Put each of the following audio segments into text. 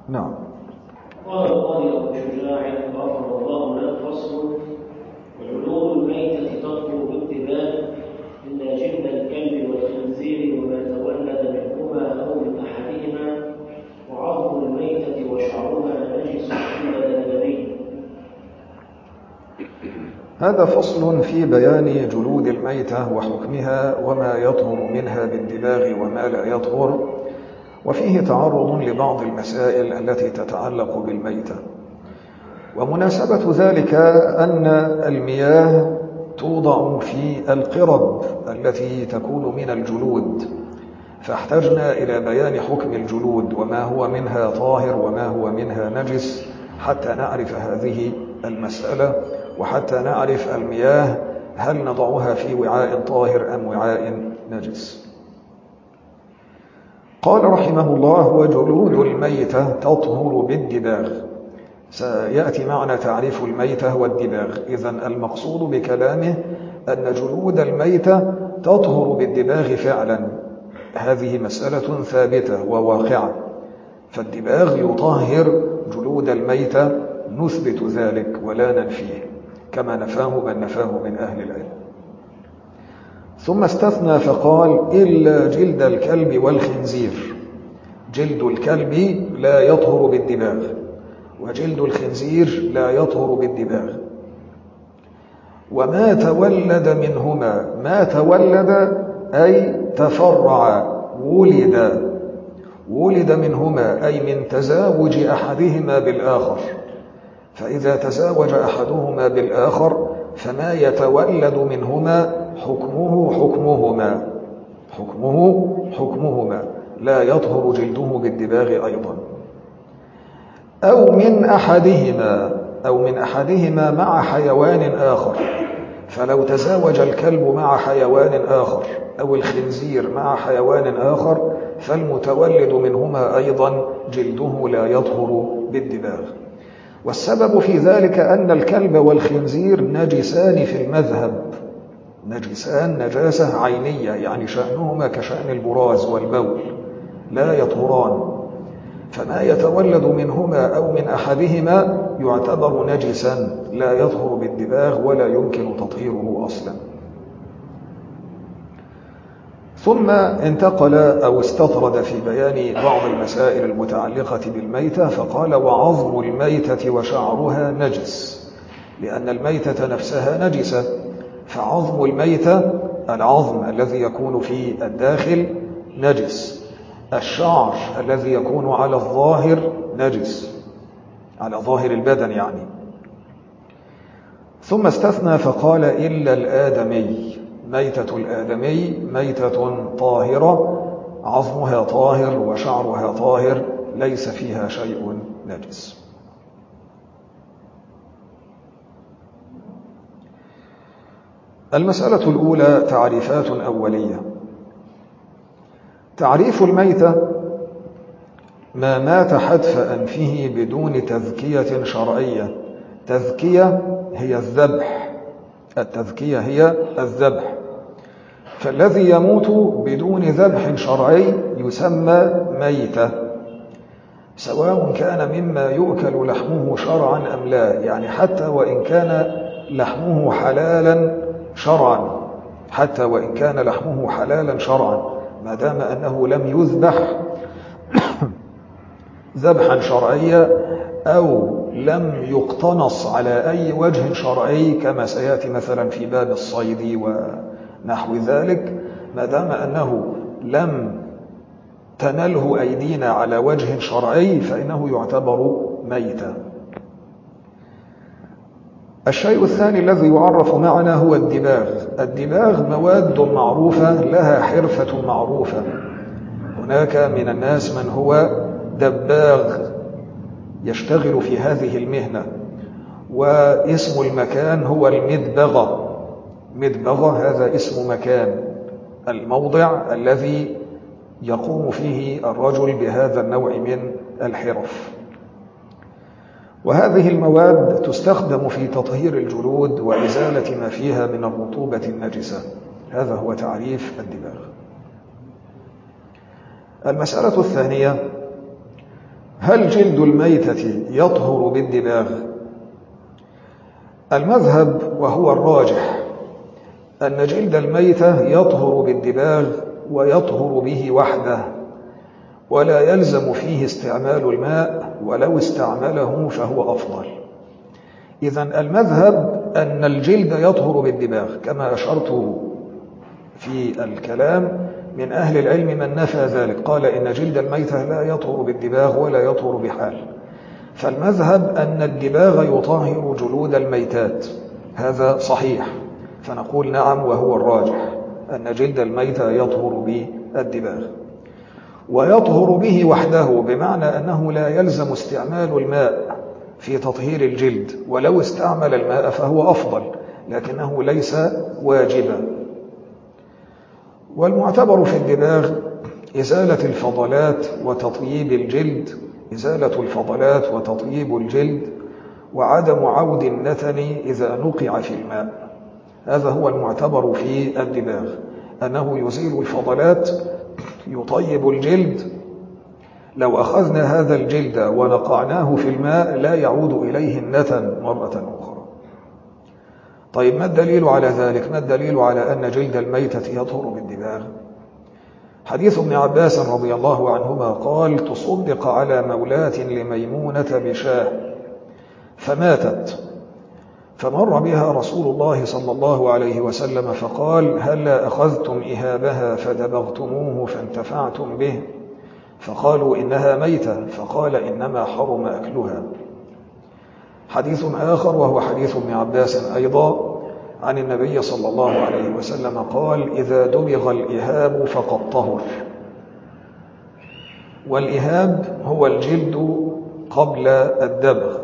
نعم. قال القاضي أبو شجاع غفر الله له: فصل: وجلود الميتة تطهر بالدماء إلا جلد الكلب والخنزير وما تولد منهما أو من أحدهما، وعظم الميتة وشعرها نجس إلا الآدمي. هذا فصل في بيان جلود الميتة وحكمها وما يطهر منها بالدماغ وما لا يطهر، وفيه تعرض لبعض المسائل التي تتعلق بالميتة. ومناسبة ذلك أن المياه توضع في القرب التي تكون من الجلود، فاحتجنا إلى بيان حكم الجلود وما هو منها طاهر وما هو منها نجس حتى نعرف هذه المسألة، وحتى نعرف المياه هل نضعها في وعاء طاهر أم وعاء نجس. قال رحمه الله: وجلود الميتة تطهر بالدباغ. سيأتي معنا تعريف الميتة والدباغ. إذن المقصود بكلامه أن جلود الميتة تطهر بالدباغ فعلا، هذه مسألة ثابتة وواقعة، فالدباغ يطهر جلود الميتة، نثبت ذلك ولا ننفيه كما نفاه من نفاه من أهل العلم. ثم استثنى فقال: إلا جلد الكلب والخنزير. جلد الكلب لا يطهر بالدباغ، وجلد الخنزير لا يطهر بالدباغ. وما تولد منهما، ما تولد أي تفرع، ولد منهما أي من تزاوج أحدهما بالآخر، فإذا تزاوج أحدهما بالآخر فما يتولد منهما حكمهما لا يطهر جلده بالدباغ أيضا. أو من أحدهما مع حيوان آخر، فلو تزاوج الكلب مع حيوان آخر أو الخنزير مع حيوان آخر فالمتولد منهما أيضا جلده لا يطهر بالدباغ. والسبب في ذلك أن الكلب والخنزير نجسان في المذهب، نجسان نجاسة عينية، يعني شأنهما كشأن البراز والبول، لا يطهران، فما يتولد منهما أو من أحدهما يعتبر نجسا لا يطهر بالدباغ ولا يمكن تطهيره أصلا. ثم انتقل أو استطرد في بيان بعض المسائل المتعلقة بالميتة فقال: وعظم الميتة وشعرها نجس، لأن الميتة نفسها نجسة، فعظم الميتة العظم الذي يكون في الداخل نجس، الشعر الذي يكون على الظاهر نجس، على ظاهر البدن يعني. ثم استثنى فقال: إلا الآدمي. ميتة الآدمي ميتة طاهرة، عظمها طاهر وشعرها طاهر، ليس فيها شيء نجس. المسألة الأولى: تعريفات أولية. تعريف الميتة: ما مات حتف أنفه بدون تذكية شرعية. تذكية هي الذبح، التذكية هي الذبح، فالذي يموت بدون ذبح شرعي يسمى ميتة، سواء كان مما يؤكل لحمه شرعا أم لا، يعني حتى وإن كان لحمه حلالا شرعا، حتى وإن كان لحمه حلالا شرعا، ما دام أنه لم يذبح ذبحا شرعيا أو لم يقتنص على أي وجه شرعي كما سيأتي مثلا في باب الصيد ونحو ذلك، ما دام أنه لم تنله أيدينا على وجه شرعي فإنه يعتبر ميتا. الشيء الثاني الذي يعرف معنا هو الدباغ. الدباغ مواد معروفة لها حرفة معروفة، هناك من الناس من هو دباغ يشتغل في هذه المهنة، واسم المكان هو المدبغة. مدبغة هذا اسم مكان، الموضع الذي يقوم فيه الرجل بهذا النوع من الحرف. وهذه المواد تستخدم في تطهير الجلود وإزالة ما فيها من الرطوبة النجسة. هذا هو تعريف الدباغ. المسألة الثانية: هل جلد الميتة يطهر بالدباغ؟ المذهب وهو الراجح أن جلد الميتة يطهر بالدباغ ويطهر به وحده، ولا يلزم فيه استعمال الماء، ولو استعمله فهو أفضل. إذن المذهب أن الجلد يطهر بالدباغ، كما أشرت في الكلام من أهل العلم من نفى ذلك، قال إن جلد الميتة لا يطهر بالدباغ ولا يطهر بحال. فالمذهب أن الدباغ يطهر جلود الميتات، هذا صحيح، فنقول نعم وهو الراجح أن جلد الميتة يطهر بالدباغ ويطهر به وحده، بمعنى أنه لا يلزم استعمال الماء في تطهير الجلد، ولو استعمل الماء فهو أفضل لكنه ليس واجبا. والمعتبر في الدباغ إزالة الفضلات وتطييب الجلد، إزالة الفضلات وتطييب الجلد، وعدم عود النتن إذا نقع في الماء. هذا هو المعتبر في الدباغ، أنه يزيل الفضلات، يطيب الجلد. لو أخذنا هذا الجلد ونقعناه في الماء لا يعود إليه النتن مرة أخرى. طيب ما الدليل على ذلك؟ ما الدليل على أن جلد الميتة يطهر بالدباغ؟ حديث ابن عباس رضي الله عنهما قال: تصدق على مولاة لميمونة بشاه فماتت، فمر بها رسول الله صلى الله عليه وسلم فقال: هلا أخذتم إهابها فدبغتموه فانتفعتم به؟ فقالوا: إنها ميتة. فقال: إنما حرم أكلها. حديث آخر وهو حديث ابن عباس أيضا عن النبي صلى الله عليه وسلم قال: إذا دبغ الإهاب فقد طهر. والإهاب هو الجلد قبل الدبغ.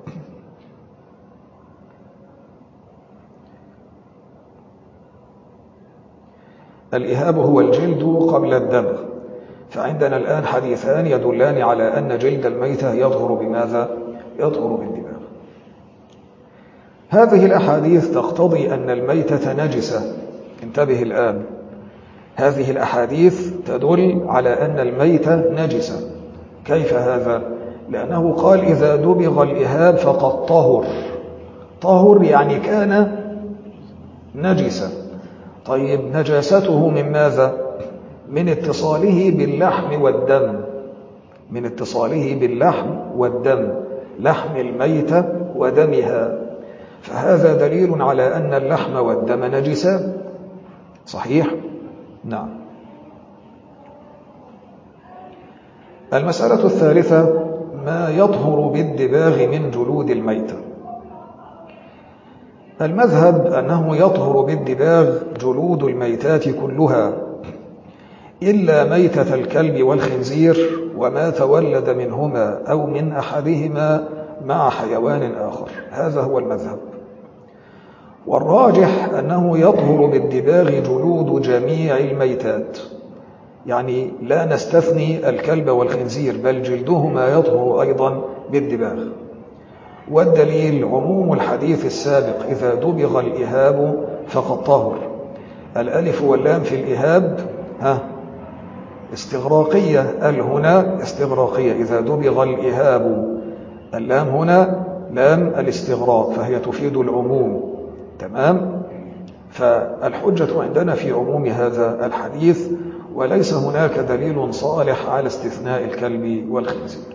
الإهاب هو الجلد قبل الدبغ. فعندنا الآن حديثان يدلان على أن جلد الميتة يطهر بماذا؟ يطهر بالدباغ. هذه الأحاديث تقتضي أن الميتة نجسة. انتبه الآن، هذه الأحاديث تدل على أن الميتة نجسة. كيف هذا؟ لأنه قال: إذا دبغ الإهاب فقد طهر. طهر يعني كان نجسا. طيب نجاسته من ماذا؟ من اتصاله باللحم والدم، من اتصاله باللحم والدم، لحم الميتة ودمها. فهذا دليل على أن اللحم والدم نجسان. صحيح؟ نعم. المسألة الثالثة: ما يطهر بالدباغ من جلود الميتة. المذهب أنه يطهر بالدباغ جلود الميتات كلها إلا ميتة الكلب والخنزير وما تولد منهما أو من أحدهما مع حيوان آخر. هذا هو المذهب. والراجح أنه يطهر بالدباغ جلود جميع الميتات، يعني لا نستثني الكلب والخنزير، بل جلدهما يطهر أيضا بالدباغ. والدليل عموم الحديث السابق: إذا دبغ الإهاب فقد طهر. الألف واللام في الإهاب استغراقية، هنا استغراقية. إذا دبغ الإهاب، اللام هنا لام الاستغراق، فهي تفيد العموم. تمام؟ فالحجة عندنا في عموم هذا الحديث، وليس هناك دليل صالح على استثناء الكلب والخنزير.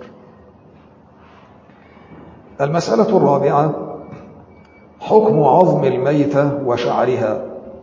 المسألة الرابعة: حكم عظم الميتة وشعرها.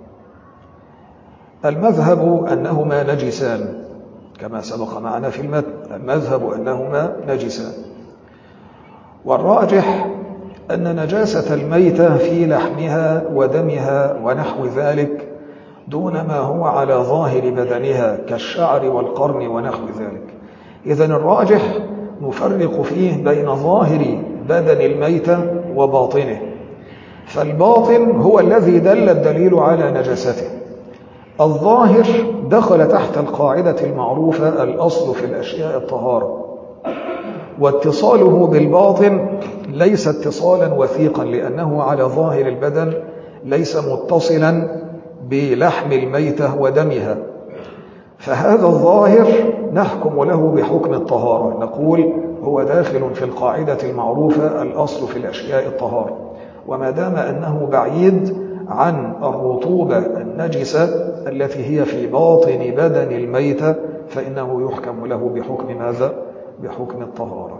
المذهب أنهما نجسان كما سبق معنا في المتن، المذهب أنهما نجسان. والراجح أن نجاسة الميتة في لحمها ودمها ونحو ذلك دون ما هو على ظاهر بدنها كالشعر والقرن ونحو ذلك. إذن الراجح نفرق فيه بين ظاهر بدن الميتة وباطنه، فالباطن هو الذي دل الدليل على نجاسته. الظاهر دخل تحت القاعدة المعروفة: الأصل في الأشياء الطهارة، واتصاله بالباطن ليس اتصالا وثيقا، لأنه على ظاهر البدن ليس متصلا بلحم الميتة ودمها. فهذا الظاهر نحكم له بحكم الطهارة، نقول هو داخل في القاعدة المعروفة الأصل في الأشياء الطهارة، وما دام أنه بعيد عن الرطوبة النجسة التي هي في باطن بدن الميتة فإنه يحكم له بحكم ماذا؟ بحكم الطهارة.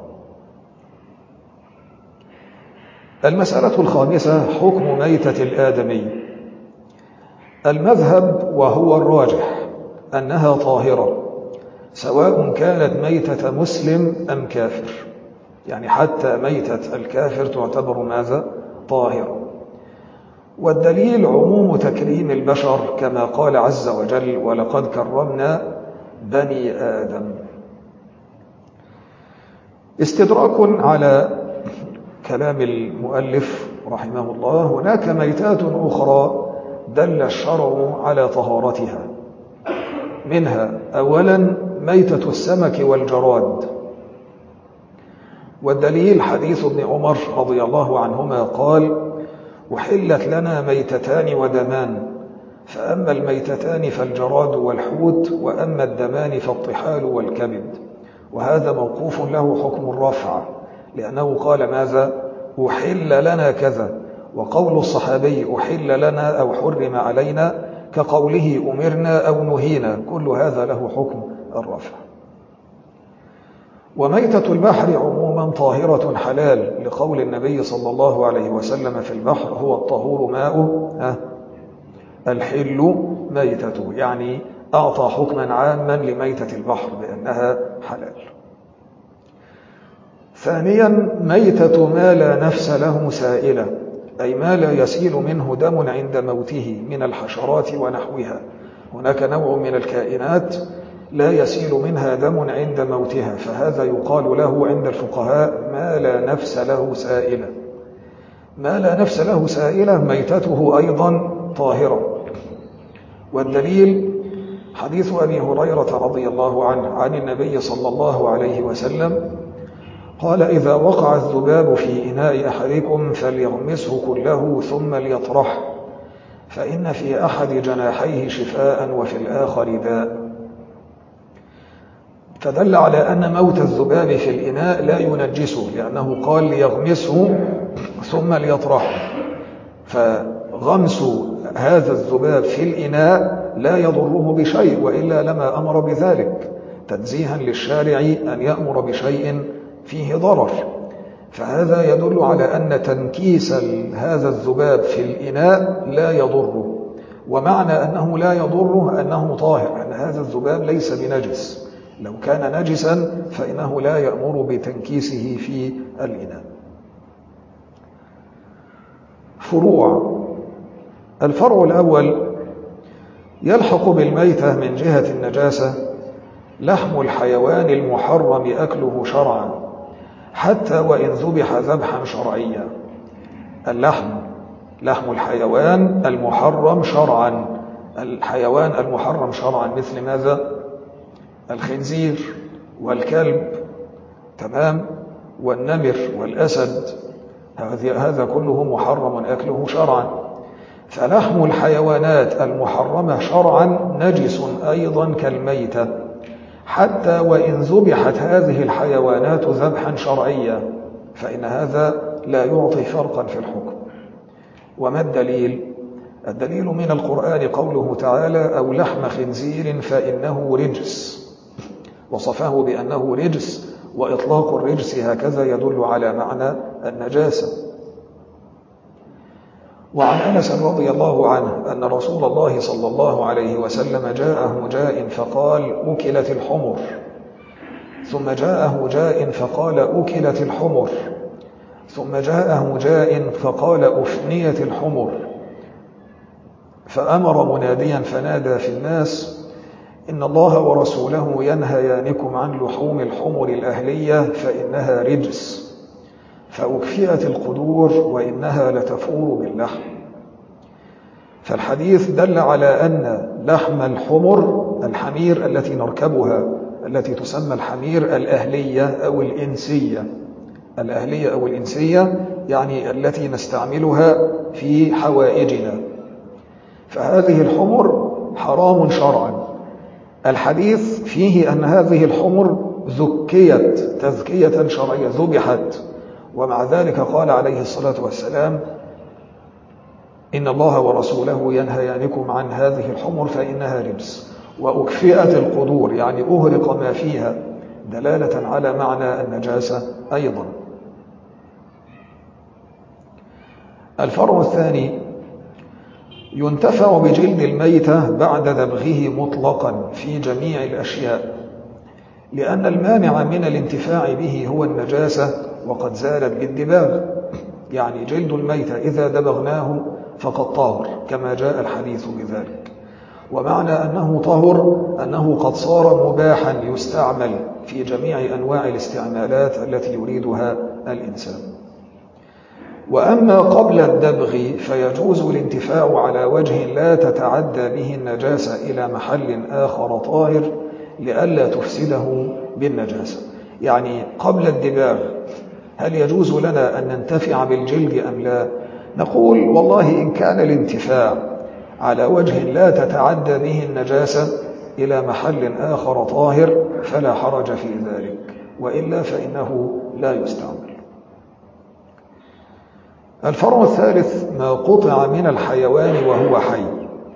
المسألة الخامسة حكم ميتة الآدمي. المذهب وهو الراجح أنها طاهرة، سواء كانت ميتة مسلم أم كافر، يعني حتى ميتة الكافر تعتبر ماذا؟ طاهرة. والدليل عموم تكريم البشر كما قال عز وجل ولقد كرمنا بني آدم. استدراك على كلام المؤلف رحمه الله، هناك ميتات أخرى دل الشرع على طهارتها، منها أولا ميتة السمك والجراد، والدليل حديث ابن عمر رضي الله عنهما قال أحلت لنا ميتتان ودمان، فأما الميتتان فالجراد والحوت، وأما الدمان فالطحال والكبد. وهذا موقوف له حكم الرفع، لأنه قال ماذا؟ أحل لنا كذا، وقول الصحابي أحل لنا أو حرم علينا كقوله أمرنا أو نهينا، كل هذا له حكم الرفع. وميتة البحر عموما طاهرة حلال، لقول النبي صلى الله عليه وسلم في البحر هو الطهور ماؤه الحل ميتته، يعني أعطى حكما عاما لميتة البحر بأنها حلال. ثانيا ميتة ما لا نفس له سائلة، أي ما لا يسيل منه دم عند موته من الحشرات ونحوها. هناك نوع من الكائنات لا يسيل منها دم عند موتها، فهذا يقال له عند الفقهاء ما لا نفس له سائلة. ما لا نفس له سائلة ميتته أيضا طاهرة. والدليل حديث أبي هريرة رضي الله عنه عن النبي صلى الله عليه وسلم قال إذا وقع الذباب في إناء أحدكم فليغمسه كله ثم ليطرحه، فإن في أحد جناحيه شفاء وفي الآخر داء. فدل على أن موت الذباب في الإناء لا ينجسه، لأنه قال ليغمسه ثم ليطرحه، فغمس هذا الذباب في الإناء لا يضره بشيء، وإلا لما أمر بذلك تنزيها للشارع أن يأمر بشيء فيه ضرر. فهذا يدل على أن تنكيس هذا الذباب في الإناء لا يضره، ومعنى أنه لا يضره أنه طاهر، أن هذا الذباب ليس بنجس. لو كان نجسا فإنه لا يأمر بتنكيسه في الإناء. فروع. الفرع الأول يلحق بالميتة من جهة النجاسة لحم الحيوان المحرم أكله شرعا، حتى وإن ذبح ذبحا شرعيا. لحم الحيوان المحرم شرعا، الحيوان المحرم شرعا مثل ماذا؟ الخنزير والكلب، تمام، والنمر والأسد، هذا كله محرم أكله شرعا. فلحم الحيوانات المحرمة شرعا نجس أيضا كالميتة، حتى وإن ذبحت هذه الحيوانات ذبحا شرعيا، فإن هذا لا يعطي فرقا في الحكم. وما الدليل؟ الدليل من القرآن قوله تعالى أو لحم خنزير فإنه رجس، وصفه بأنه رجس، وإطلاق الرجس هكذا يدل على معنى النجاسة. وعن أنس رضي الله عنه أن رسول الله صلى الله عليه وسلم جاءه جاء فقال أكلت الحمر، ثم جاءه جاء فقال أكلت الحمر، ثم جاءه جاء فقال أفنيت الحمر، فأمر مناديا فنادى في الناس إن الله ورسوله ينهيانكم عن لحوم الحمر الأهلية فإنها رجس، فأكفئت القدور وإنها لتفور باللحم. فالحديث دل على أن لحم الحمر الحمير التي نركبها، التي تسمى الحمير الأهلية أو الإنسية، الأهلية أو الإنسية يعني التي نستعملها في حوائجنا، فهذه الحمر حرام شرعا، الحديث فيه أن هذه الحمر ذكيت تذكية شرعية، ذبحت، ومع ذلك قال عليه الصلاة والسلام: إن الله ورسوله ينهيانكم عن هذه الحمر فإنها رجس. وأكفئت القدور، يعني أهرق ما فيها، دلالة على معنى النجاسة أيضا. الفرع الثاني: ينتفع بجلد الميتة بعد دبغه مطلقا في جميع الأشياء، لأن المانع من الانتفاع به هو النجاسة وقد زالت بالدباغ، يعني جلد الميتة إذا دبغناه فقد طهر كما جاء الحديث بذلك. ومعنى أنه طهر أنه قد صار مباحا يستعمل في جميع أنواع الاستعمالات التي يريدها الإنسان. وأما قبل الدبغ فيجوز الانتفاع على وجه لا تتعدى به النجاسة إلى محل آخر طاهر لئلا تفسده بالنجاسة. يعني قبل الدباغ هل يجوز لنا أن ننتفع بالجلد أم لا؟ نقول والله إن كان الانتفاع على وجه لا تتعدى به النجاسة إلى محل آخر طاهر فلا حرج في ذلك، وإلا فإنه لا يستعمل. الفرع الثالث: ما قطع من الحيوان وهو حي.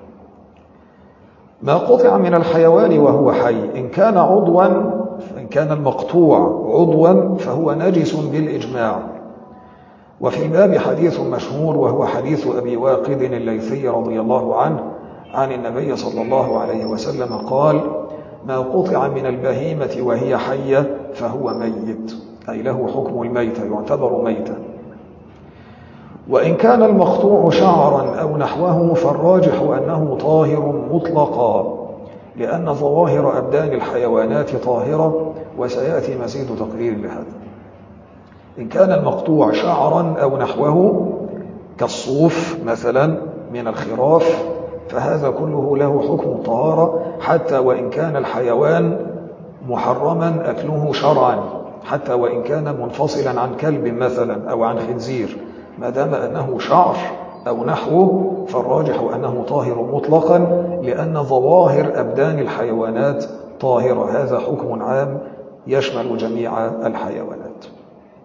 ما قطع من الحيوان وهو حي إن كان عضوا، إن كان المقطوع عضوا فهو نجس بالإجماع. وفي الباب حديث مشهور وهو حديث أبي واقد الليثي رضي الله عنه عن النبي صلى الله عليه وسلم قال: ما قطع من البهيمة وهي حية فهو ميت، أي له حكم الميتة، يعتبر ميتا. وإن كان المقطوع شعرا أو نحوه فالراجح أنه طاهر مطلقا، لأن ظواهر أبدان الحيوانات طاهرة، وسيأتي مزيد تقرير لهذا. إن كان المقطوع شعرا أو نحوه كالصوف مثلا من الخراف فهذا كله له حكم الطهارة، حتى وإن كان الحيوان محرما أكله شرعا، حتى وإن كان منفصلا عن كلب مثلا أو عن خنزير، ما دام أنه شعر أو نحوه فالراجح أنه طاهر مطلقا، لأن ظواهر أبدان الحيوانات طاهرة. هذا حكم عام يشمل جميع الحيوانات.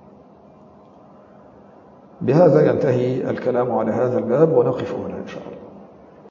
بهذا ينتهي الكلام على هذا الباب، ونقف هنا إن شاء الله.